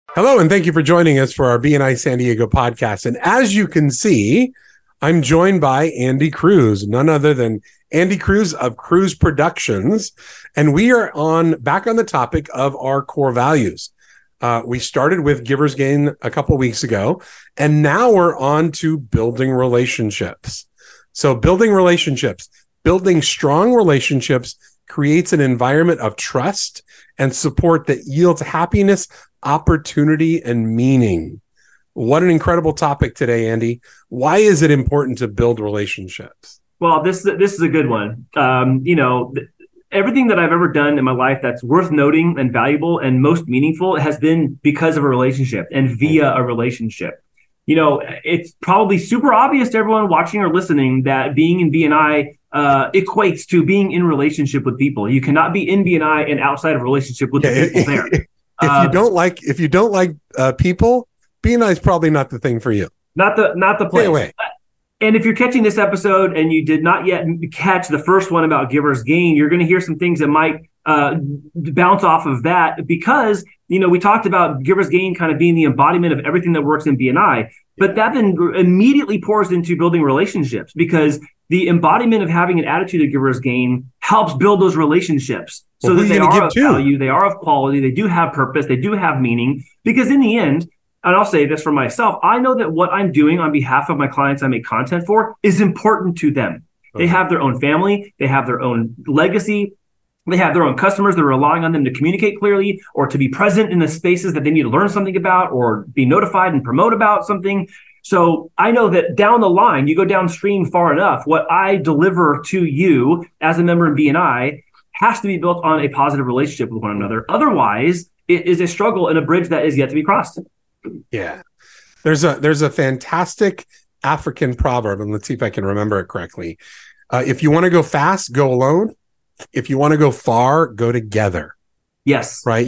Hello, and thank you for joining us for our BNI San Diego podcast. And as you can see, I'm joined by Andy Cruz, none other than Andy Cruz of Cruz Productions. And we are back on the topic of our core values. We started with Giver's Gain a couple weeks ago, and now we're on to building relationships. So building strong relationships creates an environment of trust and support that yields happiness, opportunity, and meaning. What an incredible topic today, Andy. Why is it important to build relationships? Well, this is a good one. Everything that I've ever done in my life that's worth noting and valuable and most meaningful has been because of a relationship and via a relationship. It's probably super obvious to everyone watching or listening that being in BNI equates to being in relationship with people. You cannot be in BNI and outside of relationship with the people there. If you don't like people, BNI is probably not the thing for you. Not the place. Stay away. And if you're catching this episode and you did not yet catch the first one about Giver's Gain, you're going to hear some things that might bounce off of that because, we talked about Giver's Gain kind of being the embodiment of everything that works in BNI, but that then immediately pours into building relationships because the embodiment of having an attitude of Giver's Gain helps build those relationships so that they are of value, they are of quality, they do have purpose, they do have meaning, because in the end, and I'll say this for myself, I know that what I'm doing on behalf of my clients I make content for is important to them. Okay. They have their own family, they have their own legacy, they have their own customers that are relying on them to communicate clearly or to be present in the spaces that they need to learn something about or be notified and promote about something. So I know that down the line, you go downstream far enough, what I deliver to you as a member in BNI has to be built on a positive relationship with one another. Otherwise, it is a struggle and a bridge that is yet to be crossed. Yeah. There's a fantastic African proverb, and let's see if I can remember it correctly. If you want to go fast, go alone. If you want to go far, go together. Yes. Right?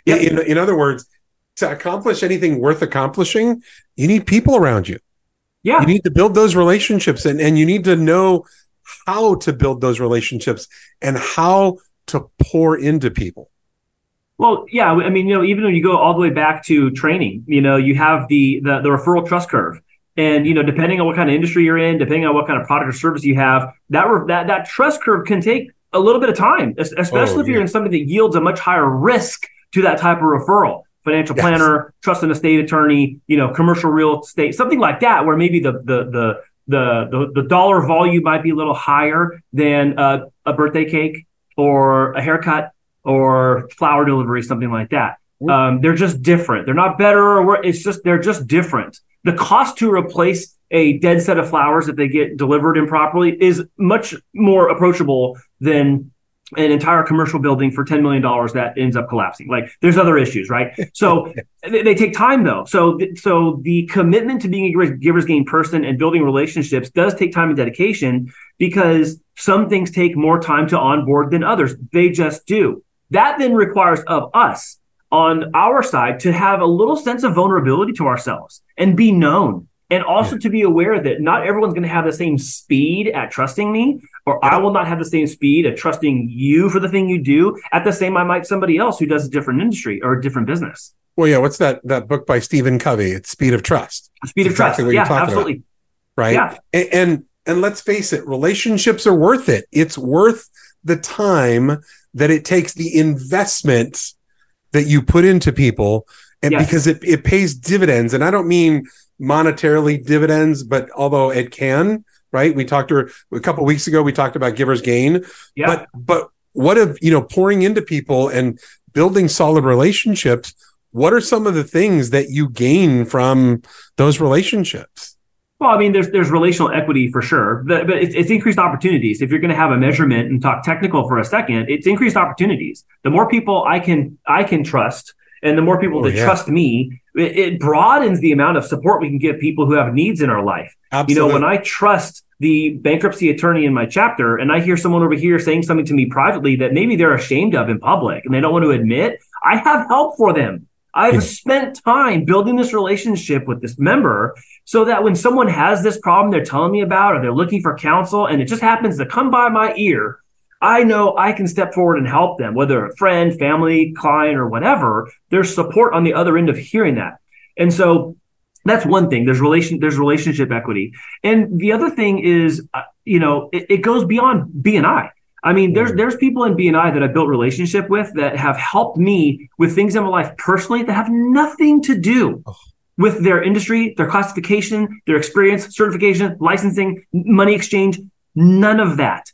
In other words, to accomplish anything worth accomplishing, you need people around you. Yeah. You need to build those relationships and you need to know how to build those relationships and how to pour into people. Well, yeah. I mean, even when you go all the way back to training, you have the referral trust curve. And, depending on what kind of industry you're in, depending on what kind of product or service you have, that trust curve can take a little bit of time, especially if you're in something that yields a much higher risk to that type of referral. Financial planner, trust and estate attorney, commercial real estate, something like that, where maybe the dollar volume might be a little higher than a birthday cake or a haircut or flower delivery, something like that. They're just different. They're not better or worse. They're just different. The cost to replace a dead set of flowers if they get delivered improperly is much more approachable than an entire commercial building for $10 million that ends up collapsing. Like there's other issues, right? So they take time though. So the commitment to being a Giver's Gain person and building relationships does take time and dedication because some things take more time to onboard than others. They just do. That then requires of us on our side to have a little sense of vulnerability to ourselves and be known. And also to be aware that not everyone's going to have the same speed at trusting me, or I will not have the same speed at trusting you for the thing you do. At the same, I might somebody else who does a different industry or a different business. Well, yeah. What's that book by Stephen Covey? It's Speed of Trust. Speed of Trust. Yeah, absolutely. About, right. Yeah. And let's face it, relationships are worth it. It's worth the time that it takes, the investment that you put into people, and because it pays dividends. And I don't mean monetarily dividends, but although it can, right? We talked to her a couple of weeks ago, we talked about Giver's Gain, but what if, pouring into people and building solid relationships, what are some of the things that you gain from those relationships? Well, I mean, there's relational equity for sure, but it's increased opportunities. If you're going to have a measurement and talk technical for a second, it's increased opportunities. The more people I can trust, and the more people that trust me, it broadens the amount of support we can give people who have needs in our life. Absolutely. When I trust the bankruptcy attorney in my chapter, and I hear someone over here saying something to me privately that maybe they're ashamed of in public and they don't want to admit, I have help for them. I've spent time building this relationship with this member so that when someone has this problem they're telling me about, or they're looking for counsel and it just happens to come by my ear, I know I can step forward and help them, whether a friend, family, client, or whatever. There's support on the other end of hearing that. And so that's one thing. There's relationship equity. And the other thing is, it goes beyond BNI. I mean, there's people in BNI that I've built relationship with that have helped me with things in my life personally that have nothing to do with their industry, their classification, their experience, certification, licensing, money exchange, none of that.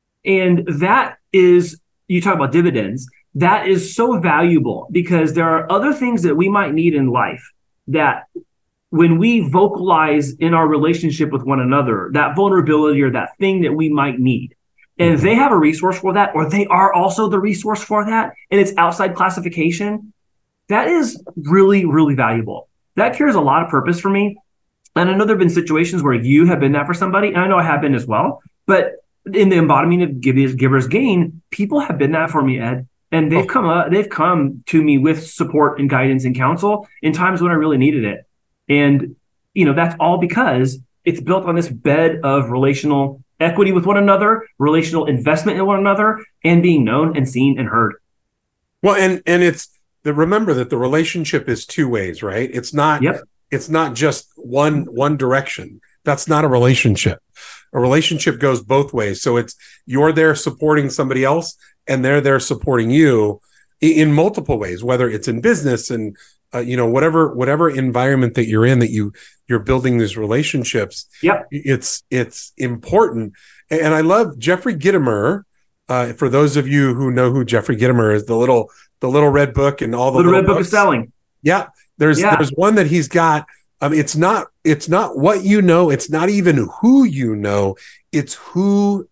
And that is, you talk about dividends, that is so valuable because there are other things that we might need in life that when we vocalize in our relationship with one another, that vulnerability or that thing that we might need, and they have a resource for that, or they are also the resource for that, and it's outside classification, that is really, really valuable. That carries a lot of purpose for me. And I know there have been situations where you have been that for somebody, and I know I have been as well. But in the embodiment of giver's gain, people have been that for me, Ed. And they've come to me with support and guidance and counsel in times when I really needed it. And, that's all because it's built on this bed of relational equity with one another, relational investment in one another, and being known and seen and heard. Well, and remember that the relationship is two ways, right? It's not just one direction. That's not a relationship. A relationship goes both ways. So you're there supporting somebody else and they're there supporting you in multiple ways, whether it's in business and whatever environment that you're in, that you're building these relationships. Yep. It's important. And I love Jeffrey Gitomer. For those of you who know who Jeffrey Gitomer is, the little red book and all the little red book of selling. Yeah. There's one that he's got. It's not what you know. It's not even who you know. It's who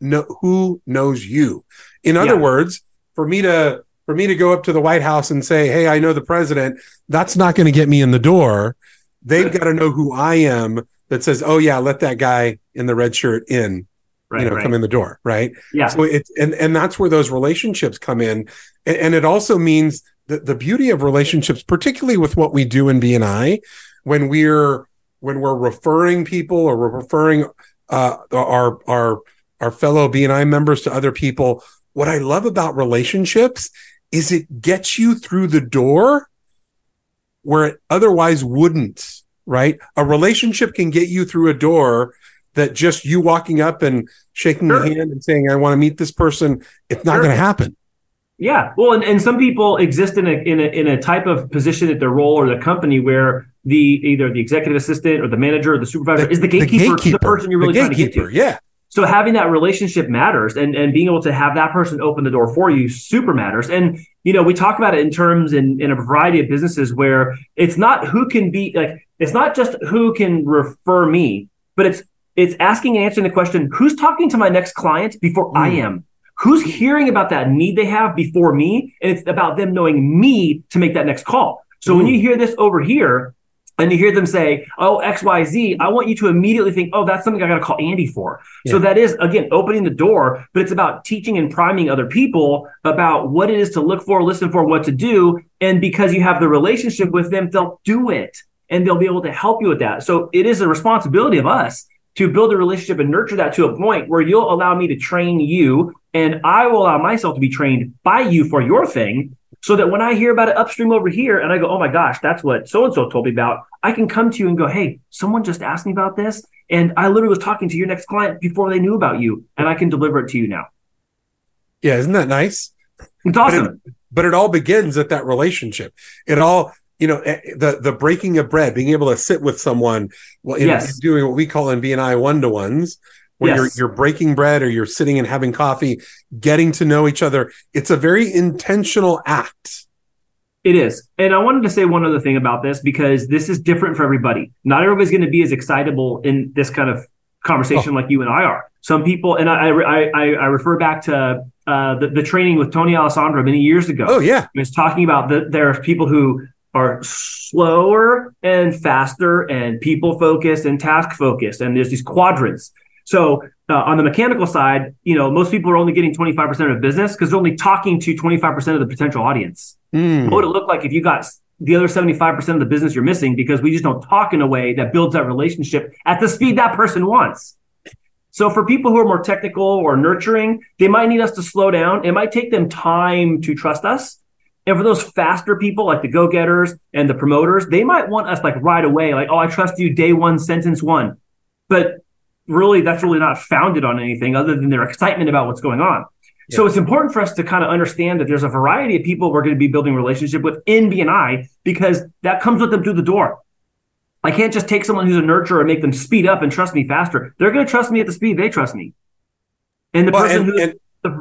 knows you. In other words, for me to go up to the White House and say, "Hey, I know the president," that's not going to get me in the door. They've got to know who I am. That says, "Oh yeah, let that guy in the red shirt in." Come in the door, right? Yeah. So and that's where those relationships come in, and it also means that the beauty of relationships, particularly with what we do in BNI, when we're referring people or we're referring our fellow BNI members to other people. What I love about relationships is it gets you through the door where it otherwise wouldn't, right? A relationship can get you through a door that just you walking up and shaking the hand and saying, "I want to meet this person," it's not going to happen. Yeah. Well, and some people exist in a type of position at their role or the company where either the executive assistant or the manager or the supervisor is the gatekeeper to the person you're really trying to get to. Yeah. So having that relationship matters, and being able to have that person open the door for you super matters. And, we talk about it in terms in a variety of businesses where it's not who can be it's not just who can refer me, but it's asking and answering the question, who's talking to my next client before I am? Who's hearing about that need they have before me? And it's about them knowing me to make that next call. So when you hear this over here and you hear them say, "Oh, XYZ," I want you to immediately think, "Oh, that's something I got to call Andy for." Yeah. So that is, again, opening the door, but it's about teaching and priming other people about what it is to look for, listen for, what to do. And because you have the relationship with them, they'll do it and they'll be able to help you with that. So it is a responsibility of us to build a relationship and nurture that to a point where you'll allow me to train you and I will allow myself to be trained by you for your thing, so that when I hear about it upstream over here and I go, "Oh my gosh, that's what so-and-so told me about," I can come to you and go, "Hey, someone just asked me about this. And I literally was talking to your next client before they knew about you, and I can deliver it to you now." Yeah. Isn't that nice? It's awesome. But it all begins at that relationship. It all, the breaking of bread, being able to sit with someone, doing what we call in BNI one-to-ones, where you're breaking bread or you're sitting and having coffee, getting to know each other. It's a very intentional act. It is. And I wanted to say one other thing about this, because this is different for everybody. Not everybody's going to be as excitable in this kind of conversation like you and I are. Some people, and I refer back to the training with Tony Alessandro many years ago. Oh, yeah. He was talking about there are people who are slower and faster and people focused and task focused. And there's these quadrants. So on the mechanical side, most people are only getting 25% of business because they're only talking to 25% of the potential audience. What would it look like if you got the other 75% of the business you're missing because we just don't talk in a way that builds that relationship at the speed that person wants? So for people who are more technical or nurturing, they might need us to slow down. It might take them time to trust us. And for those faster people, like the go-getters and the promoters, they might want us like right away, like, oh, I trust you day one, sentence one. But really, that's really not founded on anything other than their excitement about what's going on. Yeah. So it's important for us to kind of understand that there's a variety of people we're going to be building a relationship with in BNI, because that comes with them through the door. I can't just take someone who's a nurturer and make them speed up and trust me faster. They're going to trust me at the speed they trust me. And the person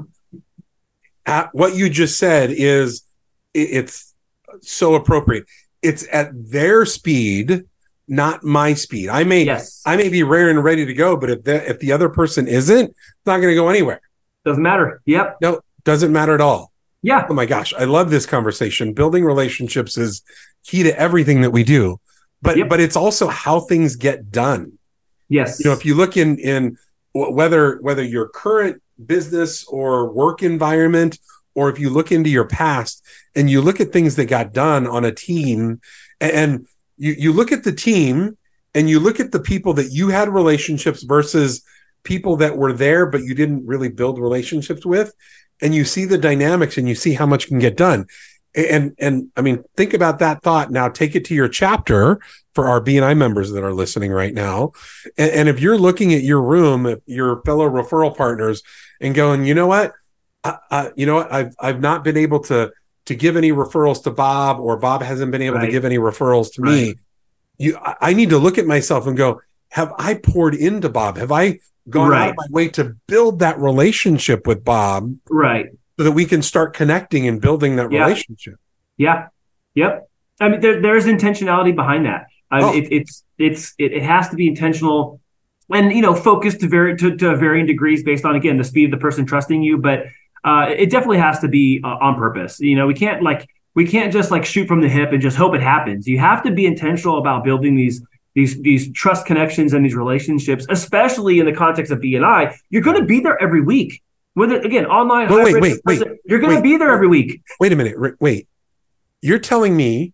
what you just said is, it's so appropriate. It's at their speed, not my speed. I may be rare and ready to go, but if the other person isn't, it's not going to go anywhere. Doesn't matter. Yep. No, doesn't matter at all. Yeah. Oh my gosh, I love this conversation. Building relationships is key to everything that we do, but it's also how things get done. Yes. If you look in whether your current business or work environment, or if you look into your past and you look at things that got done on a team, and you look at the team and you look at the people that you had relationships versus people that were there but you didn't really build relationships with, and you see the dynamics and you see how much can get done. And I mean, think about that thought. Now take it to your chapter for our BNI members that are listening right now. And if you're looking at your room, your fellow referral partners, and going, you know what, I've not been able to give any referrals to Bob, or Bob hasn't been able to give any referrals to me. I need to look at myself and go, have I poured into Bob? Have I gone out of my way to build that relationship with Bob? Right. So that we can start connecting and building that relationship. Yeah. Yep. I mean, there's intentionality behind that. It has to be intentional and, focused to varying degrees based on, again, the speed of the person trusting you. But it definitely has to be on purpose. We can't just like shoot from the hip and just hope it happens. You have to be intentional about building these trust connections and these relationships, especially in the context of BNI. You're going to be there every week. Whether, again, online, wait, you're going to be there every week. Wait a minute. Wait, you're telling me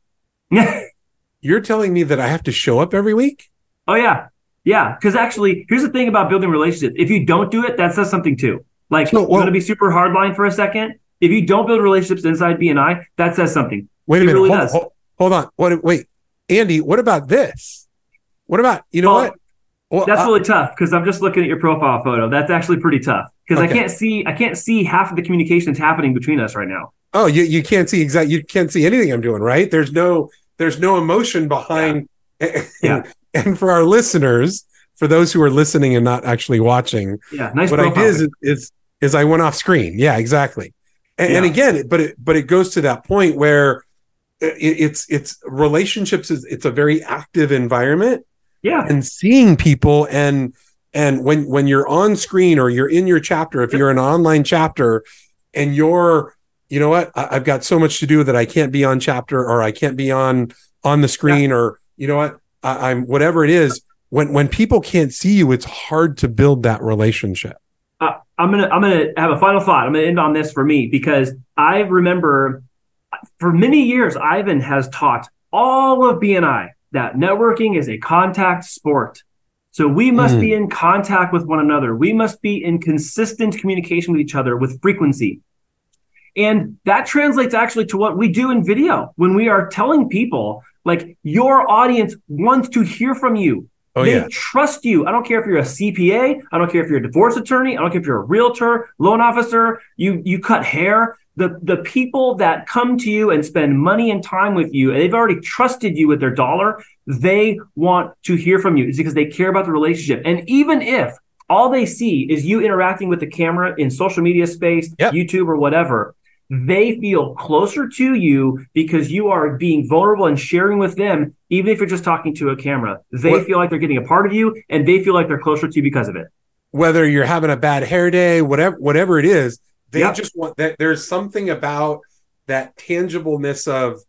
that I have to show up every week? Oh, yeah. Yeah. Because actually, here's the thing about building relationships. If you don't do it, that says something too. Like, you want to be super hardline for a second. If you don't build relationships inside BNI, that says something. Wait a minute. Really hold on. Wait, Andy, what about this? What about, what? Well, that's really tough, because I'm just looking at your profile photo. That's actually pretty tough, because I can't see half of the communication that's happening between us right now. Oh, you can't see you can't see anything I'm doing, right? There's no emotion behind. Yeah. And for our listeners, for those who are listening and not actually watching, nice. What profile. I did is I went off screen. Yeah, exactly. And again, but it goes to that point where it's relationships. It's a very active environment. Yeah. And seeing people and when you're on screen or you're in your chapter, if you're an online chapter and you're, I've got so much to do that I can't be on chapter, or I can't be on the screen, or I'm whatever it is. When people can't see you, it's hard to build that relationship. I'm gonna have a final thought. I'm gonna end on this for me, because I remember for many years Ivan has taught all of BNI that networking is a contact sport. So we must be in contact with one another. We must be in consistent communication with each other with frequency. And that translates actually to what we do in video when we are telling people, like, your audience wants to hear from you. They trust you. I don't care if you're a CPA. I don't care if you're a divorce attorney. I don't care if you're a realtor, loan officer, you cut hair. The people that come to you and spend money and time with you, and they've already trusted you with their dollar, they want to hear from you. It's because they care about the relationship. And even if all they see is you interacting with the camera in social media space, YouTube or whatever, they feel closer to you because you are being vulnerable and sharing with them, even if you're just talking to a camera. They feel like they're getting a part of you, and they feel like they're closer to you because of it. Whether you're having a bad hair day, whatever it is, they just want that. There's something about that tangibleness of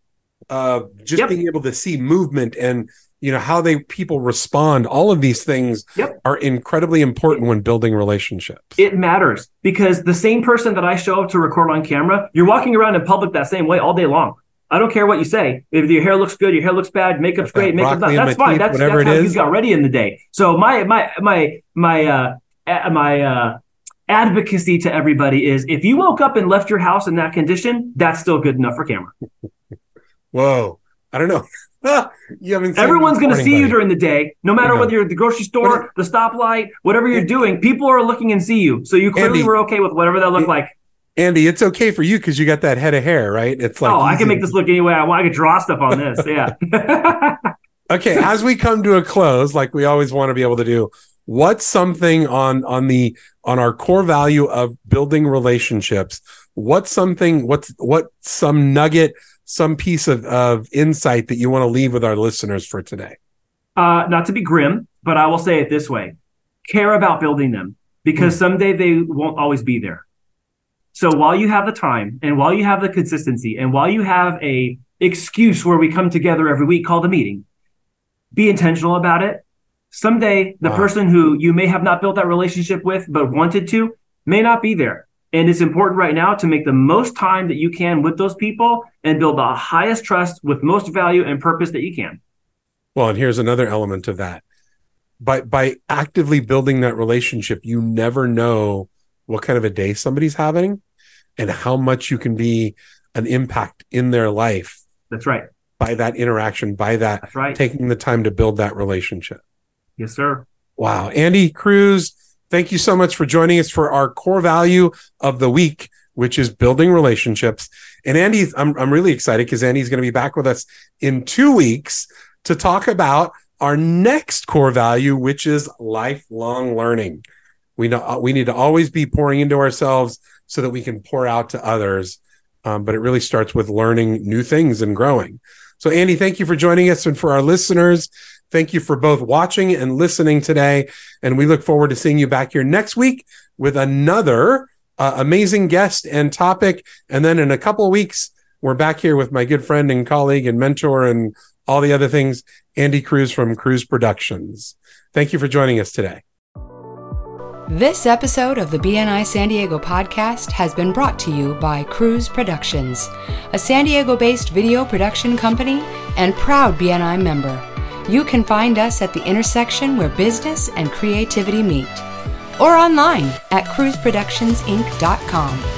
just being able to see movement and how people respond. All of these things are incredibly important when building relationships. It matters, because the same person that I show up to record on camera, you're walking around in public that same way all day long. I don't care what you say. If your hair looks good, your hair looks bad, makeup's great, makeup's not. That's fine. That's how you got ready in the day. So my advocacy to everybody is if you woke up and left your house in that condition, that's still good enough for camera. Whoa. I don't know. You haven't seen Everyone's going to see buddy. you during the day, no matter whether you're at the grocery store, the stoplight, whatever you're doing, people are looking and see you. So you clearly were okay with whatever that looked like. Andy, it's okay for you because you got that head of hair, right? It's like, I can make this look any way I want. I can draw stuff on this. Yeah. Okay. As we come to a close, like we always want to be able to do, what's something on our core value of building relationships? What's some nugget, some piece of insight that you want to leave with our listeners for today? Not to be grim, but I will say it this way. Care about building them because someday they won't always be there. So while you have the time and while you have the consistency and while you have a excuse where we come together every week called a meeting, be intentional about it. Someday the person who you may have not built that relationship with but wanted to may not be there. And it's important right now to make the most time that you can with those people and build the highest trust with most value and purpose that you can. Well, and here's another element of that. By actively building that relationship, you never know what kind of a day somebody's having and how much you can be an impact in their life. That's right. By that interaction, by that, that's right, taking the time to build that relationship. Yes, sir. Wow. Andy Cruz, thank you so much for joining us for our core value of the week, which is building relationships. And Andy, I'm really excited because Andy's going to be back with us in 2 weeks to talk about our next core value, which is lifelong learning. We need to always be pouring into ourselves so that we can pour out to others. But it really starts with learning new things and growing. So Andy, thank you for joining us. And for our listeners, thank you for both watching and listening today. And we look forward to seeing you back here next week with another amazing guest and topic. And then in a couple of weeks, we're back here with my good friend and colleague and mentor and all the other things, Andy Cruz from Cruz Productions. Thank you for joining us today. This episode of the BNI San Diego podcast has been brought to you by Cruz Productions, a San Diego-based video production company and proud BNI member. You can find us at the intersection where business and creativity meet, or online at cruzproductionsinc.com.